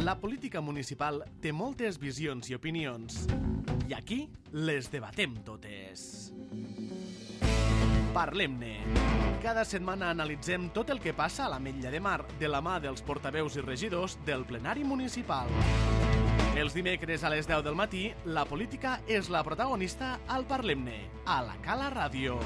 La política municipal té moltes visions i opinions. I aquí les debatem totes. Parlem-ne. Cada setmana analitzem tot el que passa a l'Ametlla de Mar de la mà dels portaveus i regidors del plenari municipal. Els dimecres a les 10 del matí, la política és la protagonista al Parlem-ne, a la Cala Ràdio.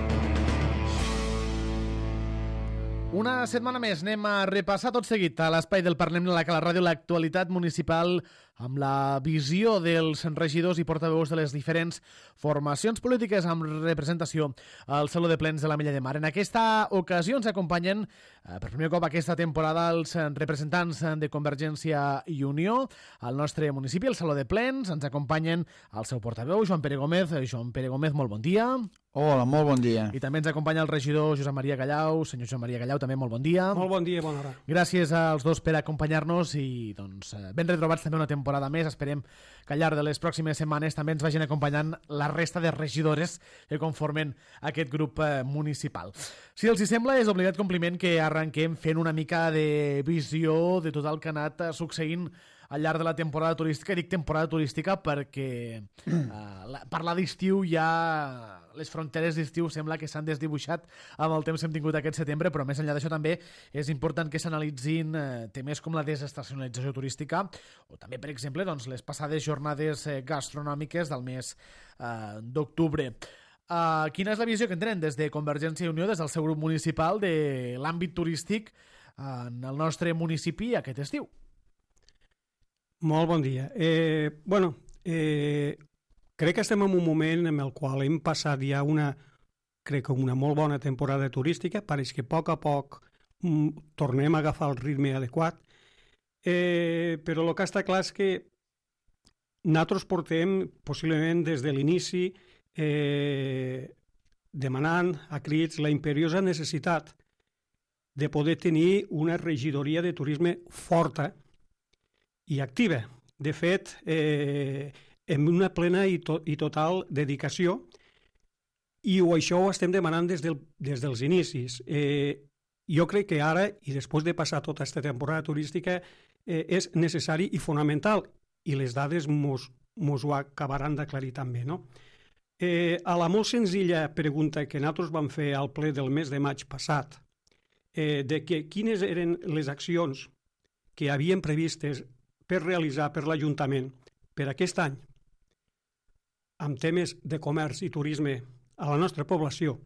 Una setmana més anem a repassar tot seguit a l'espai del Parlem-ne a la Cala Ràdio l'actualitat municipal amb la visió dels regidors i portaveus de les diferents formacions polítiques amb representació al Saló de Plens de l'Ametlla de Mar. En aquesta ocasió ens acompanyen per primer cop aquesta temporada els representants de Convergència i Unió al nostre municipi, al Saló de Plens. Ens acompanyen el seu portaveu, Joan Pere Gómez. Joan Pere Gómez, molt bon dia. Hola, molt bon dia. I també ens acompanya el regidor Josep Maria Gallau. Senyor Josep Maria Gallau, també molt bon dia. Molt bon dia, bona hora. Gràcies als dos per acompanyar-nos i doncs, ben retrobats també una temporada més. Esperem que al llarg de les pròximes setmanes també ens vagin acompanyant la resta de regidores que conformen aquest grup municipal. Si els hi sembla, és obligat compliment que arrenquem fent una mica de visió de tot el que ha anat succeint al llarg de la temporada turística. Dic temporada turística perquè parlar d'estiu ja... Les fronteres d'estiu sembla que s'han desdibuixat amb el temps que hem tingut aquest setembre, però més enllà d'això també és important que s'analitzin temes com la desestacionalització turística o també, per exemple, doncs, les passades jornades gastronòmiques del mes d'octubre. Quina és la visió que en tenen des de Convergència i Unió, des del seu grup municipal, de l'àmbit turístic en el nostre municipi aquest estiu? Molt bon dia. Crec que estem en un moment en el qual hem passat ja una molt bona temporada turística. Pareix que a poc tornem a agafar el ritme adequat, però el que està clar és que nosaltres portem possiblement des de l'inici demanant a crits la imperiosa necessitat de poder tenir una regidoria de turisme forta i activa. De fet, amb una plena i total dedicació, i això ho estem demanant des dels inicis. Jo crec que ara, i després de passar tota aquesta temporada turística, és necessari i fonamental, i les dades mos ho acabaran d'aclarir també, no? A la molt senzilla pregunta que nosaltres vam fer al ple del mes de maig passat, de quines eren les accions que havien previstes per realitzar per l'Ajuntament per aquest any, amb temes de comerç i turisme a la nostra població,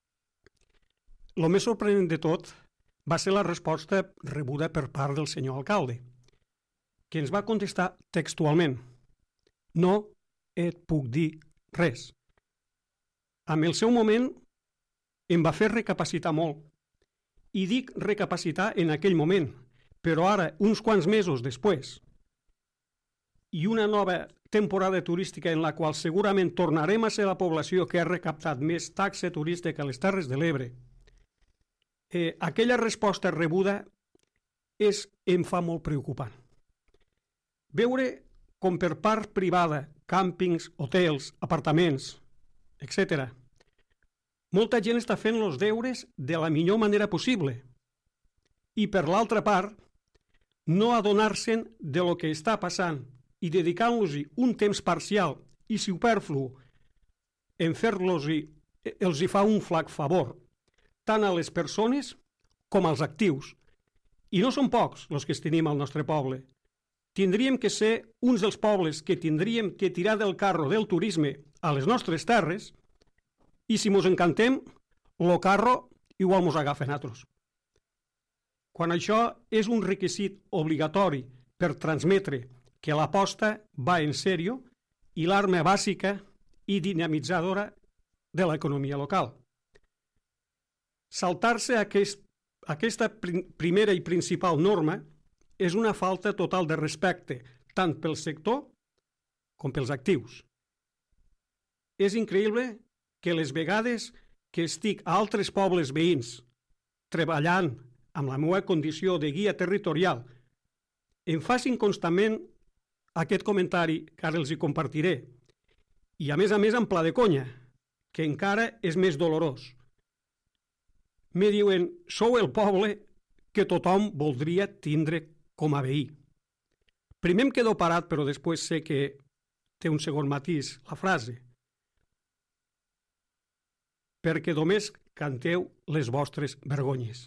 el més sorprenent de tot va ser la resposta rebuda per part del senyor alcalde, que ens va contestar textualment: no et puc dir res. En el seu moment em va fer recapacitar molt, i dic recapacitar en aquell moment, però ara, uns quants mesos després, i una nova temporada turística en la qual segurament tornarem a ser la població que ha recaptat més taxa turística a les Terres de l'Ebre, aquella resposta rebuda em fa molt preocupant. Veure com per part privada, càmpings, hotels, apartaments, etc., molta gent està fent els deures de la millor manera possible i, per l'altra part, no adonar-se'n de lo que està passant i dedicant-los-hi un temps parcial i superflu en fer-los-hi, els hi fa un flac favor, tant a les persones com als actius. I no són pocs els que tenim al nostre poble. Tindríem que ser uns dels pobles que tindríem que tirar del carro del turisme a les nostres terres, i si mos encantem, el carro igual mos agafa a nosaltres. Quan això és un requisit obligatori per transmetre que l'aposta va en sèrio i l'arma bàsica i dinamitzadora de l'economia local. Saltar-se aquesta primera i principal norma és una falta total de respecte tant pel sector com pels actius. És increïble que les vegades que estic a altres pobles veïns treballant amb la meva condició de guia territorial em facin constantment aquest comentari que ara els hi compartiré, i a més en pla de conya, que encara és més dolorós. Me diuen: sou el poble que tothom voldria tindre com a veí. primer em quedo parat, però després sé que té un segon matís, la frase. Perquè només canteu les vostres vergonyes.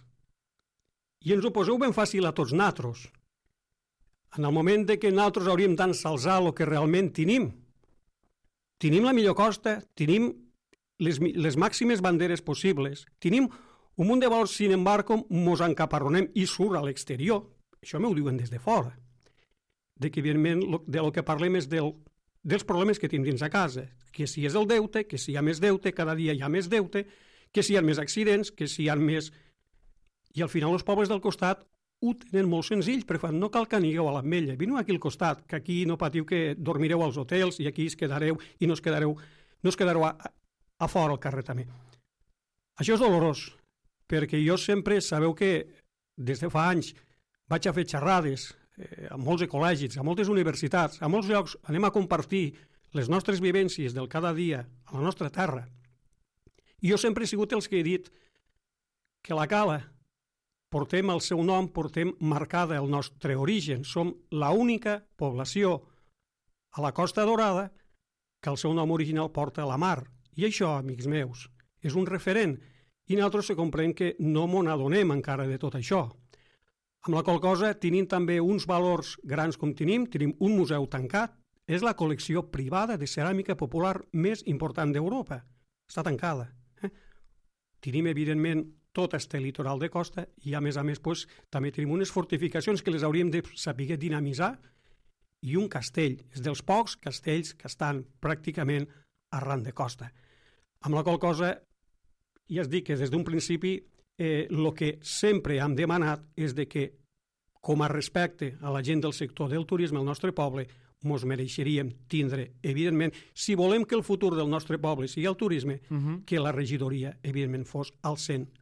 I ens ho poseu ben fàcil a tots natros. En el moment de que nosaltres hauríem d'ensalzar el que realment tenim. Tenim la millor costa, tenim les màximes banderes possibles, tenim un munt de valors, sin embargo, mos encaparronem i surt a l'exterior. Això m'ho diuen des de fora. De que, evidentment, del que parlem és dels problemes que tenim dins a casa. Que si és el deute, que si hi ha més deute, cada dia hi ha més deute, que si hi ha més accidents, que si hi ha més... I al final els pobles del costat ho tenen molt senzill, perquè no cal que anigueu a l'Ametlla. Veniu aquí al costat, que aquí no patiu que dormireu als hotels i aquí es quedareu i no es quedareu a fora al carrer també. Això és dolorós, perquè jo sempre, sabeu que des de fa anys vaig a fer xerrades a molts col·legis, a moltes universitats, a molts llocs anem a compartir les nostres vivències del cada dia a la nostra terra. I jo sempre he sigut els que he dit que la Cala portem el seu nom, portem marcada el nostre origen. Som l'única població a la Costa Dorada que el seu nom original porta a la mar. I això, amics meus, és un referent. I nosaltres se comprèn que no m'ho n'adonem encara de tot això. Amb la qual cosa tenim també uns valors grans com tenim un museu tancat, és la col·lecció privada de ceràmica popular més important d'Europa. Està tancada. Tenim, evidentment, tot este litoral de costa i, a més, també tenim unes fortificacions que les hauríem de saber dinamitzar i un castell. És dels pocs castells que estan pràcticament arran de costa. Amb la qual cosa, ja es dic que des d'un principi el que sempre hem demanat és de que, com a respecte a la gent del sector del turisme al nostre poble, mos mereixeríem tindre, evidentment, si volem que el futur del nostre poble sigui el turisme, que la regidoria, evidentment, fos al 100%.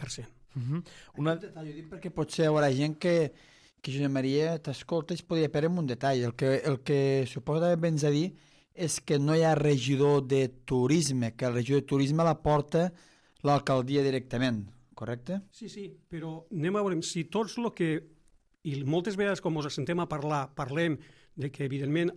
Un detall, ho dic perquè potser hi haurà gent que Josep Maria t'escolta i es podria perdre un detall. El que suposa ben a dir és que no hi ha regidor de turisme, que el regidor de turisme la porta l'alcaldia directament, correcte? Sí, però anem a veure si tots el que... I moltes vegades, com ens assentem a parlar, parlem de que, evidentment,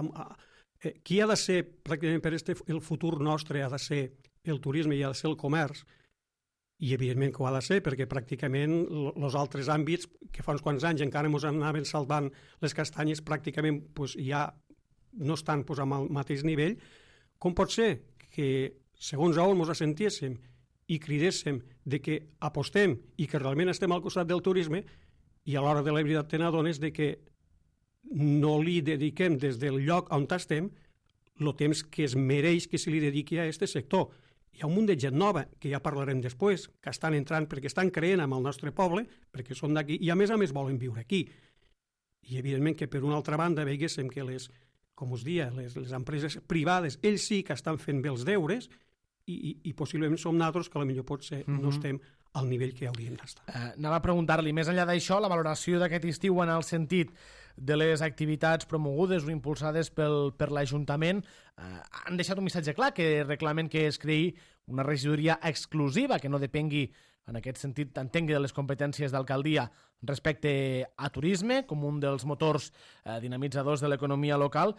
qui ha de ser, pràcticament per el futur nostre, ha de ser el turisme i ha de ser el comerç, i evidentment que ho ha de ser, perquè pràcticament els altres àmbits, que fa uns quants anys encara ens anaven salvant les castanyes, pràcticament ja no estan al mateix nivell. Com pot ser que, segons on ens assentíssim i cridéssim de que apostem i que realment estem al costat del turisme, i a l'hora de la veritat te n'adones de que no li dediquem des del lloc on estem el temps que es mereix que se li dediqui a aquest sector. Hi ha un munt de gent nova, que ja parlarem després, que estan entrant perquè estan creent amb el nostre poble, perquè són d'aquí, i a més volen viure aquí. I evidentment que per una altra banda veiguéssim que com us dia, les empreses privades, ells sí que estan fent bé els deures, i possiblement som nosaltres que potser pot ser no estem al nivell que hauríem d'estar. Anava a preguntar-li, més enllà d'això, la valoració d'aquest estiu en el sentit de les activitats promogudes o impulsades per l'Ajuntament han deixat un missatge clar, que reclamen que es creï una regidoria exclusiva, que no depengui, en aquest sentit, entengui de les competències d'alcaldia respecte a turisme, com un dels motors dinamitzadors de l'economia local.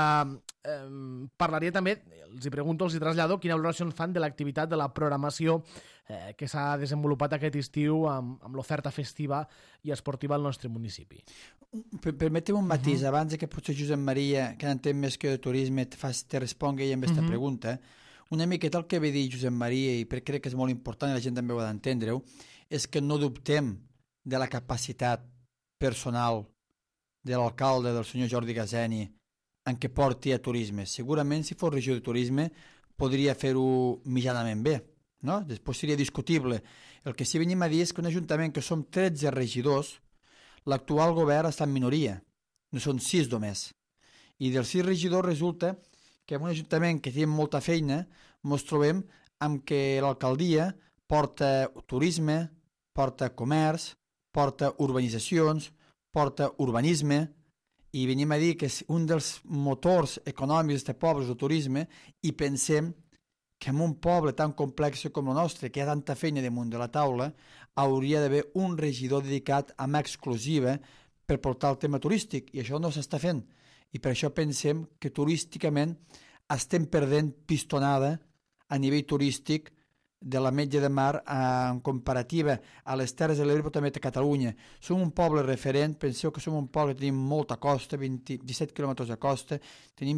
Parlaria també, els trasllado, quina valoració fan de l'activitat de la programació que s'ha desenvolupat aquest estiu amb l'oferta festiva i esportiva al nostre municipi. Permeteu un matís, abans que potser Josep Maria, que n'entén més que de turisme, te respongui amb aquesta pregunta. Una miqueta el que ve dir Josep Maria, i crec que és molt important i la gent també ho ha d'entendre-ho, és que no dubtem de la capacitat personal de l'alcalde, del senyor Jordi Gazeni, en què porti a turisme. Segurament, si fos regidor de turisme, podria fer-ho mitjanament bé, no? Després seria discutible. El que sí venim a dir és que un ajuntament que som 13 regidors, l'actual govern està en minoria, no són 6 només. I dels 6 regidors resulta que en un ajuntament que té molta feina ens trobem amb que l'alcaldia porta turisme, porta comerç, porta urbanitzacions, porta urbanisme, i venim a dir que és un dels motors econòmics d'aquest poble és el turisme, i pensem que en un poble tan complex com el nostre, que hi ha tanta feina damunt de la taula, hauria d'haver un regidor dedicat amb exclusiva per portar el tema turístic, i això no s'està fent. I per això pensem que turísticament estem perdent pistonada a nivell turístic de l'Ametlla de Mar en comparativa a les Terres de l'Ebre, però també a Catalunya. Som un poble referent, penseu que som un poble que tenim molta costa, 17 quilòmetres de costa, tenim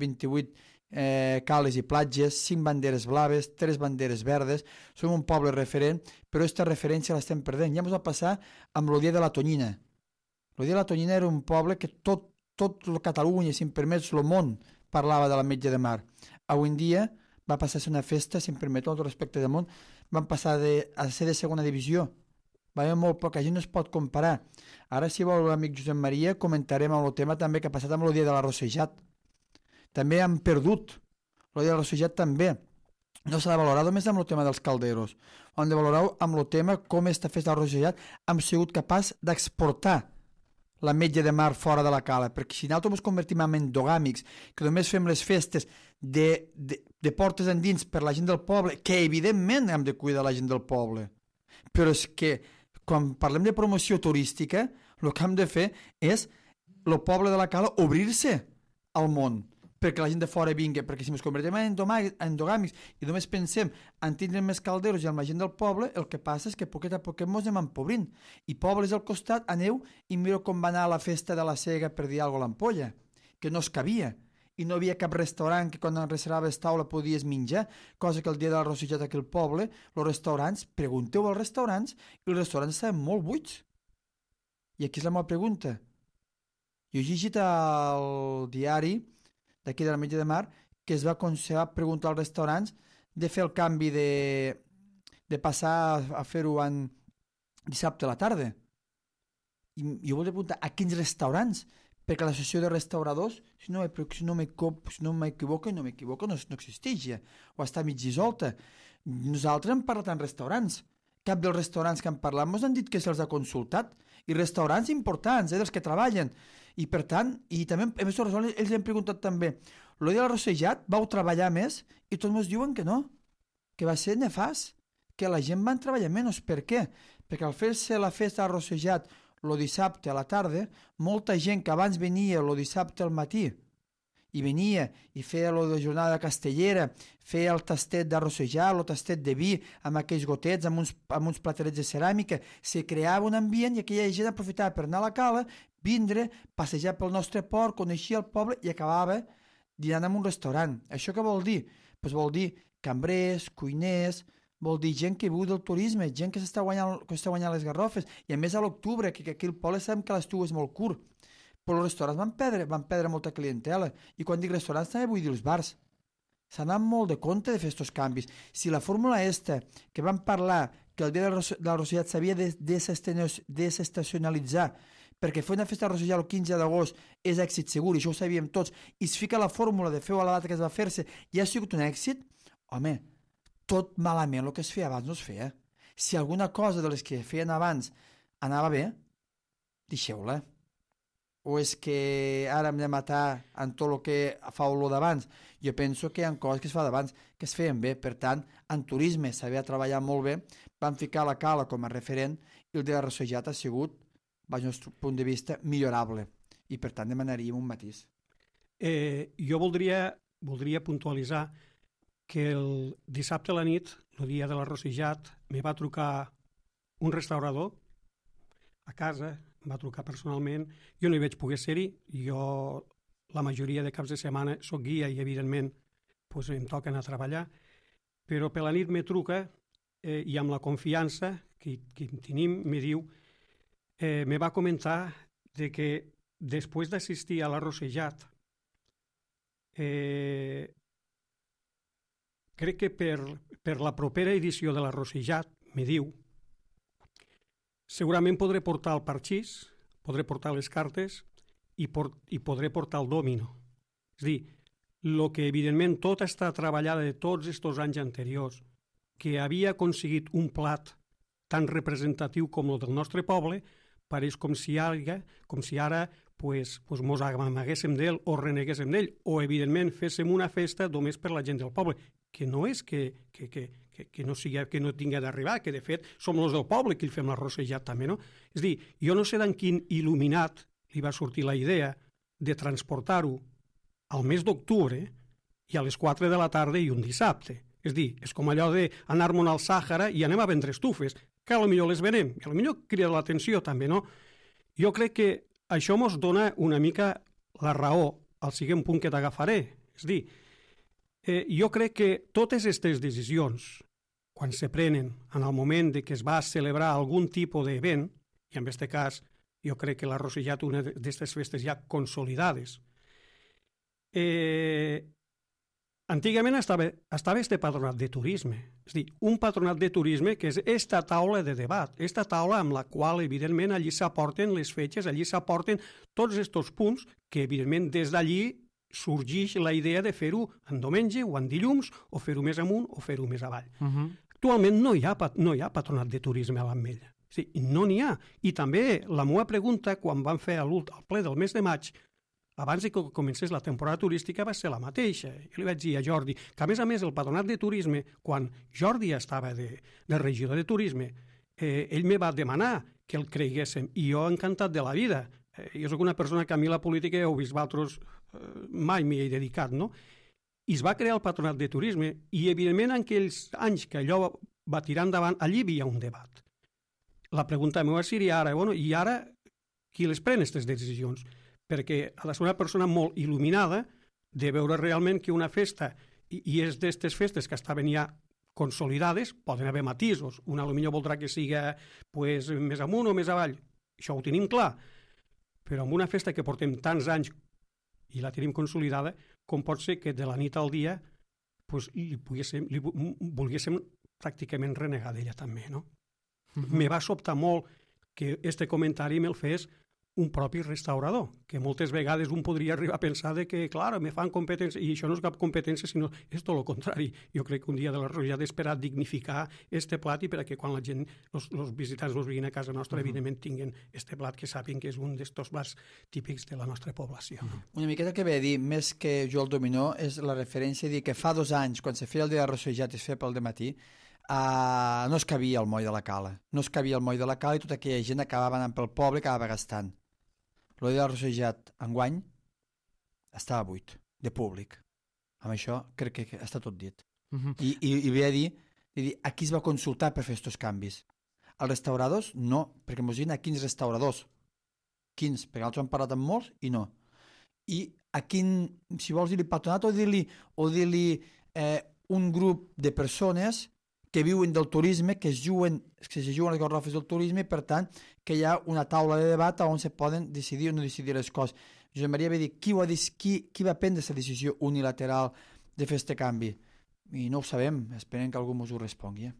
27-28 cales i platges, 5 banderes blaves, 3 banderes verdes, som un poble referent, però aquesta referència l'estem perdent. Ja ens va passar amb l'Odier de la Tonyina. L'Odier de la Tonyina era un poble que tot Catalunya, si em permets, el món parlava de l'Ametlla de Mar. Avui en dia va passar a ser una festa, si em permet, tot respecte del món, van passar a ser de segona divisió. Va haver molt poca gent, no es pot comparar. Ara, si vol l'amic Josep Maria, comentarem el tema també que ha passat amb l'Odier de la Rossejat. També han perdut. L'Odier de la Rossejat també. No s'ha de valorar només amb el tema dels calderos. Ho han de valorar amb el tema com aquesta festa de la Rossejat hem sigut capaç d'exportar l'Ametlla de Mar fora de la cala, perquè si nosaltres ens convertim en endogàmics, que només fem les festes de portes endins per la gent del poble, que evidentment hem de cuidar la gent del poble, però és que quan parlem de promoció turística, el que hem de fer és el poble de la cala obrir-se al món, perquè la gent de fora vingui, perquè si ens convertim en endogàmics i només pensem en tindre més calderos i amb la gent del poble, el que passa és que poquet a poquet ens anem empobrint. I pobles al costat, aneu i mireu com va anar a la festa de la Sega per dir alguna cosa a l'Ampolla, que no es cabia. I no havia cap restaurant que quan reservaves taula podies menjar, cosa que el dia de la Rossejat aquí al poble, els restaurants, pregunteu als restaurants, i els restaurants estaven molt buits. I aquí és la meva pregunta. Jo he llegit al diari d'aquí de l'Ametlla de Mar, que es va preguntar als restaurants de fer el canvi de passar a fer-ho en dissabte a la tarda. I jo volia preguntar a quins restaurants, perquè l'associació de restauradors, si no m'equivoco, no existeix ja, o està mig dissolta. Nosaltres hem parlat en restaurants. Cap dels restaurants que hem parlat ens han dit que se'ls ha consultat, i restaurants importants, dels que treballen. I per tant, i també ells han preguntat també, l'Odier de la Rossejat vau treballar més? I tots ens diuen que no, que va ser nefast, que la gent va treballar menys. Per què? Perquè al fer-se la festa de la Rossejat el dissabte a la tarda, molta gent que abans venia el dissabte al matí i venia i feia la jornada castellera, feia el tastet d'arrossejat, el tastet de vi, amb aquells gotets, amb uns platerets de ceràmica, se creava un ambient i aquella gent aprofitava per anar a la cala, vindre, passejar pel nostre port, coneixia el poble i acabava dinant en un restaurant. Això què vol dir? Pues vol dir cambrers, cuiners, vol dir gent que viu del turisme, gent que s'està guanyant les garrofes, i a més a l'octubre, que aquí al poble sabem que l'estiu és molt curt, però els restaurants van perdre molta clientela, i quan dic restaurants també vull dir els bars. S'ha anat molt de compte de fer aquests canvis. Si la fórmula que vam parlar, que el dia de la Rossejat s'havia de desestacionalitzar, perquè fer una festa de Rossejat el 15 d'agost és èxit segur, i això ho sabíem tots, i es fica la fórmula de fer-ho a la data que es va fer-se, i ha sigut un èxit, home, tot malament el que es feia abans no es feia. Si alguna cosa de les que feien abans anava bé, deixeu-la. O és que ara hem de matar en tot el que fa olor d'abans? Jo penso que hi ha coses que es fa d'abans que es feien bé. Per tant, en turisme s'havia treballat molt bé, van ficar la cala com a referent i el de la Rossejat ha sigut, baix el nostre punt de vista, millorable. I per tant demanaríem un matís. Jo voldria puntualitzar que el dissabte a la nit, el dia de la Rossejat, me va trucar un restaurador a casa, em va trucar personalment, jo no hi vaig poder ser-hi, jo la majoria de caps de setmana soc guia i evidentment pues, em toca anar a treballar, però per la nit me truca i amb la confiança que tenim me diu, me va comentar de que després d'assistir a la Rossejat crec que per la propera edició de la Rossejat, me diu, segurament podré portar el parxís, podré portar les cartes i podré portar el dòmino. És a dir, el que evidentment tot està treballada de tots aquests anys anteriors, que havia aconseguit un plat tan representatiu com el del nostre poble, pareix com si ara mos amaguéssim d'ell o reneguéssim d'ell, o evidentment féssim una festa només per la gent del poble, que no és que no sigui, que no tingui d'arribar, que de fet som els del poble que hi fem l'arrossejat també, no? És a dir, jo no sé d'en quin il·luminat li va sortir la idea de transportar-ho al mes d'octubre i a les 4 de la tarda i un dissabte. És dir, és com allò d'anar-me'n al Sàhara i anem a vendre estufes, que potser les venem, i potser crida l'atenció també, no? Jo crec que això mos dona una mica la raó al següent punt que t'agafaré. És dir, jo crec que totes aquestes decisions, quan se prenen en el moment de que es va celebrar algun tipus d'event, i en aquest cas jo crec que l'ha arrossejat una d'aquestes festes ja consolidades, antigament estava este patronat de turisme, és a dir, un patronat de turisme que és esta taula de debat, esta taula amb la qual, evidentment, allí s'aporten les fetges, allí s'aporten tots aquests punts que, evidentment, des d'allí sorgeix la idea de fer-ho en diumenge o en dilluns, o fer-ho més amunt o fer-ho més avall. Actualment no hi ha patronat de turisme a l'Ametlla. Sí, no n'hi ha. I també la meva pregunta, quan van fer el ple del mes de maig, abans que comencés la temporada turística, va ser la mateixa. Jo li vaig dir a Jordi que, a més, el patronat de turisme, quan Jordi estava de regidor de turisme, ell me va demanar que el creguéssim, i jo encantat de la vida. Jo soc una persona que a mi la política, heu vist vosaltres, mai m'hi he dedicat, no? I es va crear el patronat de turisme, i evidentment en aquells anys que allò va tirar endavant, allí hi havia un debat. La pregunta meva seria ara, bueno, i ara qui les pren aquestes decisions? Perquè ha de ser una persona molt il·luminada de veure realment que una festa, i és d'aquestes festes que estaven ja consolidades, poden haver matisos, una potser voldrà que siga pues, més amunt o més avall, això ho tenim clar, però amb una festa que portem tants anys i la tenim consolidada, com pot ser que de la nit al dia pues, li volguéssim pràcticament renegar d'ella també, no? Me va sobtar molt que este comentari me'l fes un propi restaurador, que moltes vegades un podria arribar a pensar de que, clar, me fan competència, i això no és cap competència, sinó és tot el contrari. Jo crec que un dia de l'arrossejat d'esperar dignificar este plat i perquè quan la gent, els visitants nos vinguin a casa nostra, evidentment tinguen este plat que sàpiguen que és un d'estos plats típics de la nostra població. Una miqueta que ve a dir, més que jo el dominó, és la referència a dir que fa 2 anys, quan se feia el dia d'arrossejat i es feia pel dematí, no es cabia el moll de la cala. No es cabia el moll de la cala i tota aquella gent acabava anant pel poble i acabava gastant. El dia d'arrossejat enguany estava buit, de públic. Amb això crec que està tot dit. I ve a dir, a qui es va consultar per fer aquests canvis? Els restauradors? No, perquè ens diuen a quins restauradors. Quins? Perquè nosaltres hem parlat amb molts i no. I a quin, si vols dir-li patronat o dir-li un grup de persones que viuen del turisme, que se juguen les garrofes del turisme, i per tant que hi ha una taula de debat on se poden decidir o no decidir les coses. Josep Maria va dir, qui va prendre aquesta decisió unilateral de fer aquest canvi? I no ho sabem, esperem que algú ens ho respongui.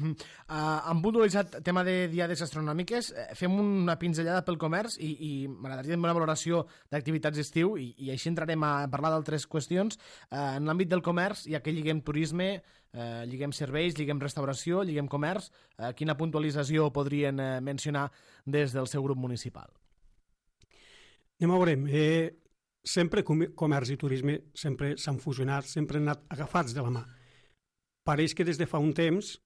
Han puntualitzat tema de diades astronòmiques, fem una pinzellada pel comerç i m'agradaria una valoració d'activitats d'estiu i així entrarem a parlar d'altres qüestions. En l'àmbit del comerç, ja que lliguem turisme, lliguem serveis, lliguem restauració, lliguem comerç, quina puntualització podrien mencionar des del seu grup municipal? Anem a veure, sempre comerç i turisme sempre s'han fusionat, sempre han anat agafats de la mà. Pareix que des de fa un temps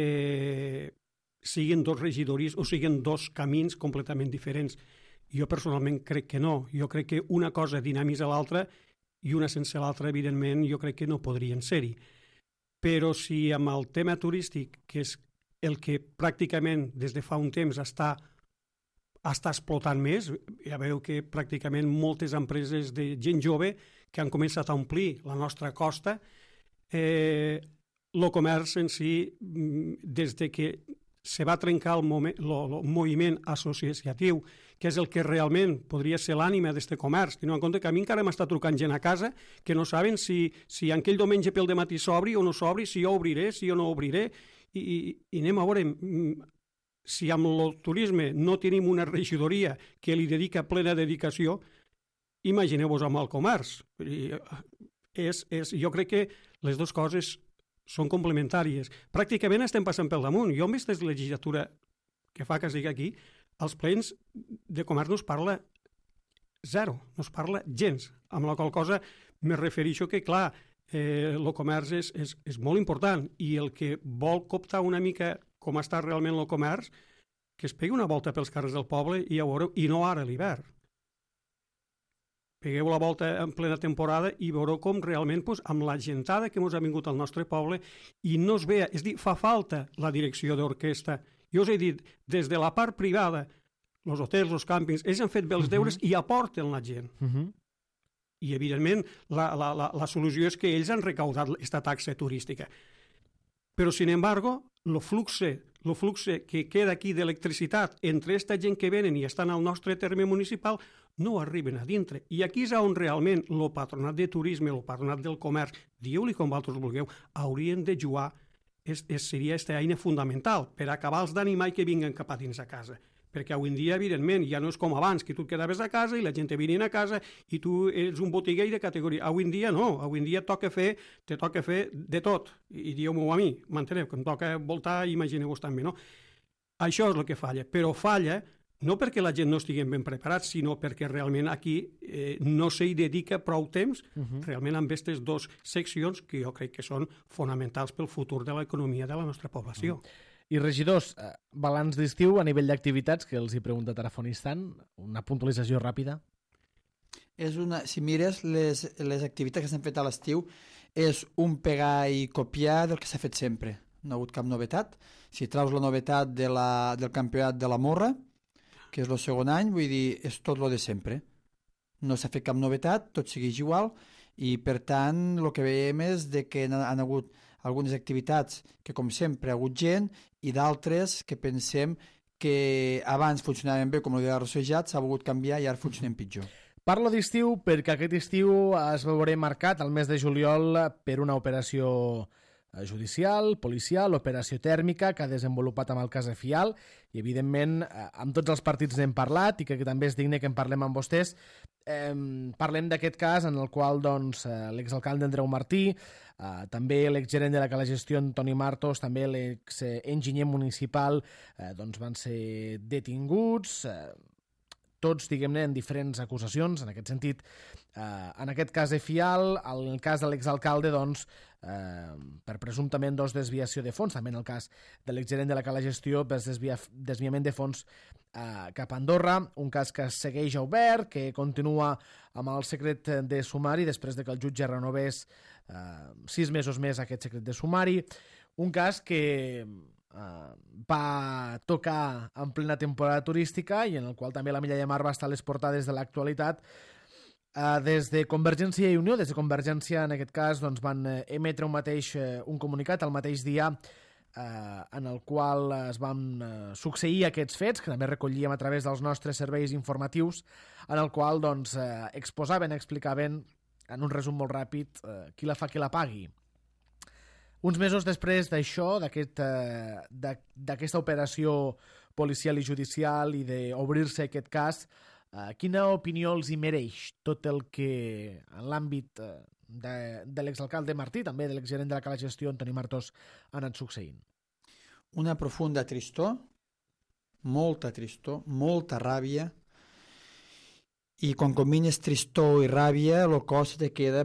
siguin 2 regidoris o siguin 2 camins completament diferents. Jo personalment crec que no. Jo crec que una cosa dinamitza l'altra i una sense l'altra, evidentment, jo crec que no podrien ser-hi. Però si amb el tema turístic, que és el que pràcticament des de fa un temps està explotant més, ja veu que pràcticament moltes empreses de gent jove que han començat a omplir la nostra costa, el comerç en si, des de que se va trencar el moviment associatiu, que és el que realment podria ser l'ànima d'aquest comerç, tenint en compte que a mi encara m'està trucant gent a casa que no saben si en aquell diumenge pel dematí s'obri o no s'obri, si jo obriré, si jo no obriré, i anem a veure si amb el turisme no tenim una regidoria que li dedica plena dedicació, imagineu-vos amb el comerç. Jo crec que les dues coses són complementàries. Pràcticament estem passant pel damunt. Jo, en aquesta legislatura que fa que estic aquí, als plens de comerç no es parla zero, no es parla gens. Amb la qual cosa me refereixo que, clar, el comerç és molt important, i el que vol cooptar una mica com està realment el comerç, que es pegui una volta pels carrers del poble i ja ho veureu, i no ara a l'hivern. Pegueu la volta en plena temporada i veureu com realment, amb la gentada que ens ha vingut al nostre poble, i no es vea, és a dir, fa falta la direcció d'orquestra. Jo us he dit, des de la part privada, els hotels, els càmpings, ells han fet bé els deures i aporten la gent. I, evidentment, la solució és que ells han recaudat aquesta taxa turística. Però, sin embargo, el flux que queda aquí d'electricitat entre aquesta gent que venen i estan al nostre terme municipal no arriben a dintre. I aquí és on realment el patronat de turisme, el patronat del comerç, dieu-li com vosaltres vulgueu, haurien de jugar, seria aquesta eina fundamental per acabar els d'animar que vinguen cap a dins a casa. Perquè avui en dia, evidentment, ja no és com abans, que tu et quedaves a casa i la gent te venia a casa i tu ets un botiguer de categoria. Avui en dia no, avui en dia te toca fer de tot. I dieu-m'ho a mi, m'enteneu? Que em toca voltar, imagineu-vos també, no? Això és el que falla, però falla no perquè la gent no estiguem ben preparats, sinó perquè realment aquí no s'hi dedica prou temps realment amb aquestes dues seccions que jo crec que són fonamentals pel futur de l'economia de la nostra població. I regidors, balanç d'estiu a nivell d'activitats, que els he preguntat ara fa un instant, una puntualització ràpida. Si mires les activitats que s'han fet a l'estiu, és un pegar i copiar del que s'ha fet sempre. No ha hagut cap novetat. Si traus la novetat del campionat de la Morra, que és el segon any, vull dir, és tot el de sempre. No s'ha fet cap novetat, tot segueix igual, i per tant el que veiem és que han hagut algunes activitats que com sempre ha hagut gent i d'altres que pensem que abans funcionaven bé, com el de Rossejat, s'ha volgut canviar i ara funcionen pitjor. Parlo d'estiu perquè aquest estiu es veurà marcat el mes de juliol per una operació judicial, policial, operació tèrmica que ha desenvolupat amb el cas de Fial, i evidentment amb tots els partits n'hem parlat i que també és digne que en parlem amb vostès. Parlem d'aquest cas en el qual l'exalcalde Andreu Martí, també l'exgerent de la Cala Gestió Antoni Martos, també l'exenginyer municipal van ser detinguts, tots, diguem-ne, en diferents acusacions. En aquest sentit, en aquest cas de Fial, en el cas de l'exalcalde, per presumptament desviació de fons, també en el cas de l'exgerent de la Cala Gestió per desviament de fons cap a Andorra, un cas que segueix obert, que continua amb el secret de sumari després de que el jutge renovés 6 mesos més aquest secret de sumari, un cas que va tocar en plena temporada turística i en el qual també la Mireia Mar va estar a les portades de l'actualitat. Des de Convergència i Unió, des de Convergència en aquest cas, van emetre un comunicat el mateix dia en el qual es van succeir aquests fets, que també recollíem a través dels nostres serveis informatius, en el qual explicaven, en un resum molt ràpid, qui la fa qui la pagui. Uns mesos després d'això, d'aquesta operació policial i judicial i d'obrir-se aquest cas, quina opinió els hi mereix tot el que en l'àmbit de l'exalcalde Martí, també de l'exgerent de la Cala Gestió Antoni Martos, ha anat succeint? Una profunda tristor, molta ràbia, i quan combines tristor i ràbia el cos te queda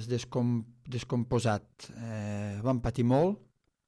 descomposat. Vam patir molt,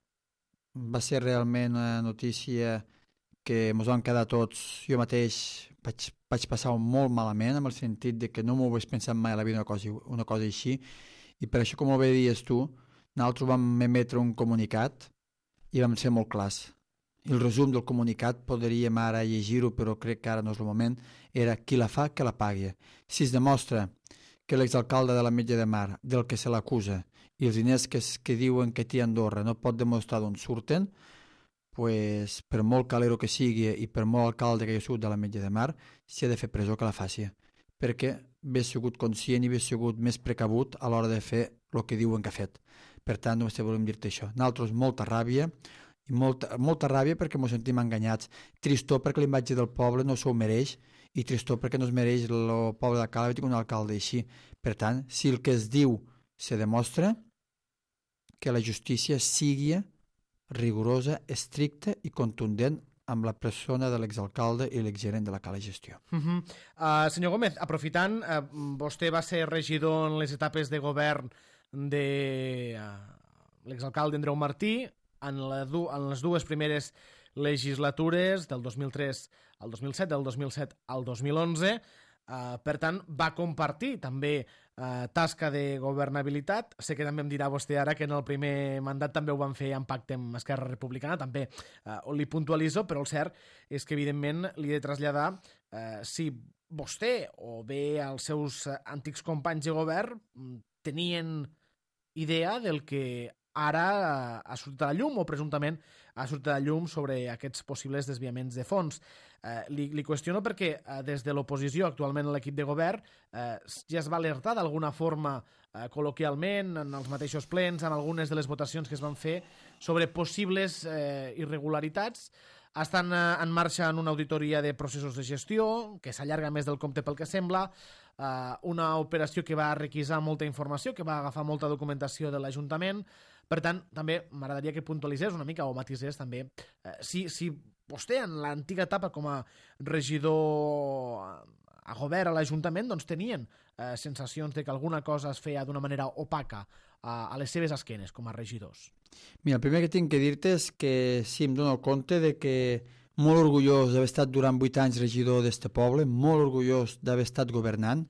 va ser realment una notícia que ens vam quedar tots, jo mateix vaig passar molt malament, en el sentit de que no m'ho hagués pensat mai a la vida una cosa així, i per això, com ho bé dius tu, nosaltres vam emetre un comunicat i vam ser molt clars. El resum del comunicat podríem ara llegir-ho, però crec que ara no és el moment, era qui la fa, que la pagui. Si es demostra que l'exalcalde de l'Ametlla de Mar, del que se l'acusa, i els diners que diuen que té a Andorra no pot demostrar d'on surten, pues, per molt calero que sigui i per molt alcalde que hi ha sigut de l'Ametlla de Mar, si ha de fer presó que la faci, perquè ve sigut conscient i ve sigut més precabut a l'hora de fer el que diuen que ha fet. Per tant, només volem dir-te això. Nosaltres molta ràbia, i molta ràbia perquè ens sentim enganyats, tristor perquè l'imatge del poble no s'ho mereix, i tristor perquè no es mereix el poble de Cala un alcalde així. Per tant, si el que es diu se demostra, que la justícia sigui rigorosa, estricta i contundent amb la persona de l'exalcalde i l'exgerent de la Cala Gestió. Senyor Gómez, aprofitant, vostè va ser regidor en les etapes de govern de l'exalcalde Andreu Martí en les dues primeres legislatures, del 2003 al 2007, del 2007 al 2011. Per tant, va compartir també tasca de governabilitat. Sé que també em dirà vostè ara que en el primer mandat també ho van fer en pacte amb Esquerra Republicana, també li puntualitzo, però el cert és que evidentment li he de traslladar si vostè o bé els seus antics companys de govern tenien idea del que ara ha sortit a la llum o presumptament ha sortit a la llum sobre aquests possibles desviaments de fons. Li qüestiono perquè des de l'oposició, actualment l'equip de govern, ja es va alertar d'alguna forma col·loquialment en els mateixos plens, en algunes de les votacions que es van fer sobre possibles irregularitats. Estan en marxa en una auditoria de processos de gestió, que s'allarga més del compte pel que sembla, una operació que va requisar molta informació, que va agafar molta documentació de l'Ajuntament. Per tant, també m'agradaria que puntualitzés una mica o matisés també si vostè en l'antiga etapa com a regidor a govern a l'Ajuntament doncs tenien sensacions de que alguna cosa es feia d'una manera opaca a les seves esquenes com a regidors. Mira, el primer que tinc que dir-te és que sí, em dono compte de que molt orgullós d'haver estat durant 8 anys regidor d'este poble, molt orgullós d'haver estat governant,